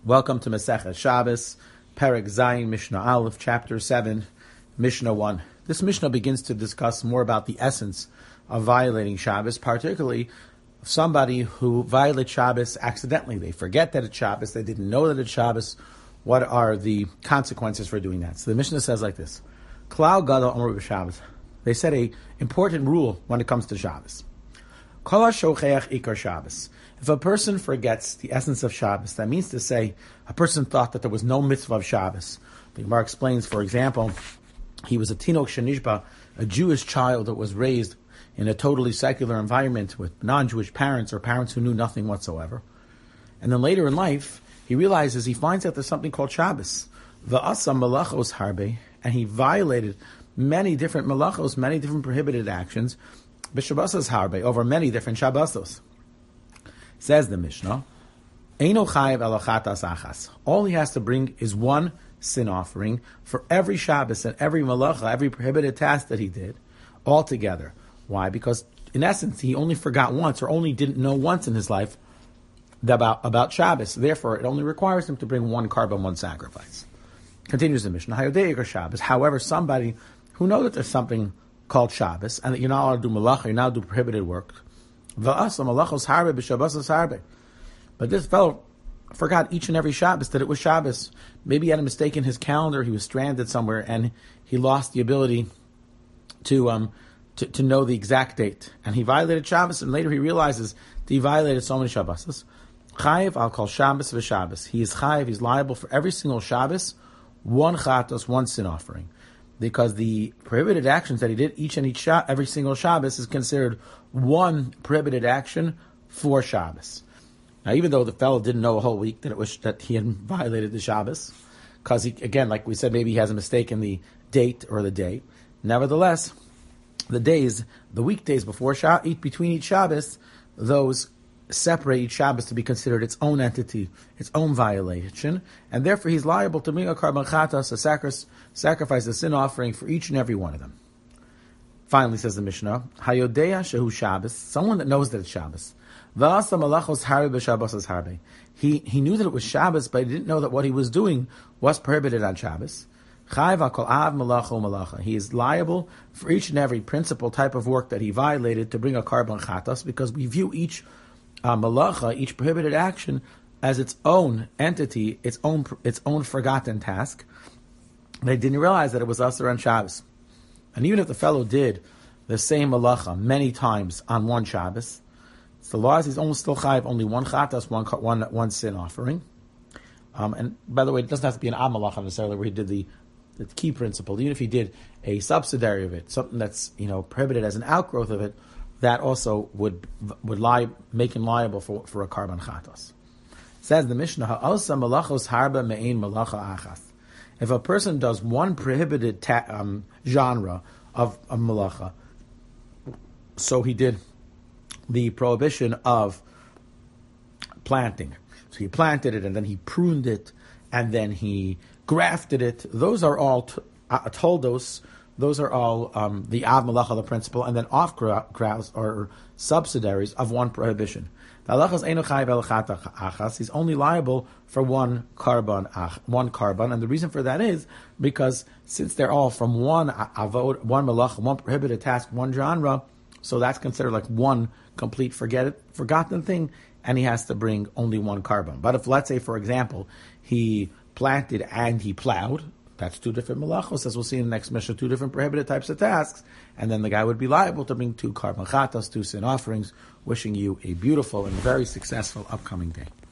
Welcome to Masechet Shabbos, Perek Zayin, Mishnah Aleph, Chapter 7, Mishnah 1. This Mishnah begins to discuss more about the essence of violating Shabbos, particularly somebody who violates Shabbos accidentally. They forget that it's Shabbos, they didn't know that it's Shabbos. What are the consequences for doing that? So the Mishnah says like this: Klal Gadol Amru b'Shabbos. They said an important rule when it comes to Shabbos. Kol ha-shocheach ikar Shabbos. If a person forgets the essence of Shabbos, that means to say a person thought that there was no mitzvah of Shabbos. The Gemara explains, for example, he was a tinok shenishba, a Jewish child that was raised in a totally secular environment with non-Jewish parents or parents who knew nothing whatsoever. And then later in life, he realizes, he finds out there's something called Shabbos. V'asa malachos harbe, and he violated many different malachos, many different prohibited actions, b'shabbos harbe, over many different Shabbosos. Says the Mishnah, Eino chayev el achatas achas. All he has to bring is one sin offering for every Shabbos and every malacha, every prohibited task that he did, all together. Why? Because in essence, he only forgot once, or only didn't know once in his life about Shabbos. Therefore, it only requires him to bring one korban, one sacrifice. Continues the Mishnah, Hayodei ikar Shabbos. However, somebody who knows that there's something called Shabbos, and that you're not allowed to do malacha, you're not allowed to do prohibited work, but this fellow forgot each and every Shabbos that it was Shabbos. Maybe he had a mistake in his calendar, he was stranded somewhere, and he lost the ability to know the exact date. And he violated Shabbos, and later he realizes that he violated so many Shabbos. Chayev, I'll call Shabbos v'Shabbos. He is chayev, he's liable for every single Shabbos, one chatos, one sin offering. Because the prohibited actions that he did every single Shabbos is considered one prohibited action for Shabbos. Now, even though the fellow didn't know a whole week that he had violated the Shabbos, because he, again, like we said, maybe he has a mistake in the date or the day. Nevertheless, the weekdays before between each Shabbos, those separate each Shabbos to be considered its own entity, its own violation, and therefore he's liable to bring a korban chatas, a sacrifice, a sin offering for each and every one of them. Finally, says the Mishnah, Hayodea shehu Shabbos, someone that knows that it's Shabbos. V'asa malachos harbe b'Shabbos harbe. He knew that it was Shabbos, but he didn't know that what he was doing was prohibited on Shabbos. Chayv kol av malacha malacha. He is liable for each and every principal type of work that he violated to bring a korban chatas, because we view each malacha, each prohibited action, as its own entity, its own forgotten task. They didn't realize that it was Asur on Shabbos. And even if the fellow did the same malacha many times on one Shabbos, the law is he's only still chayiv only one chatas, one sin offering. And by the way, it doesn't have to be an ab malacha necessarily, where he did the key principle. Even if he did a subsidiary of it, something that's prohibited as an outgrowth of it, that also would make him liable for a korban chatas. Says the Mishnah, Ha'osa malachos harba me'ein malacha achas. If a person does one prohibited genre of malacha, so he did the prohibition of planting. So he planted it, and then he pruned it, and then he grafted it. Those are all toldos. Those are all the av malacha, the principle, and then off crowds or subsidiaries of one prohibition. He's only liable for one korban, and the reason for that is because since they're all from one avod, one malacha, one prohibited task, one genre, so that's considered like one complete forgotten thing, and he has to bring only one korban. But if, let's say, for example, he planted and he plowed, that's two different malachos, as we'll see in the next Mishnah, two different prohibited types of tasks, and then the guy would be liable to bring two korban chatas, two sin offerings. Wishing you a beautiful and very successful upcoming day.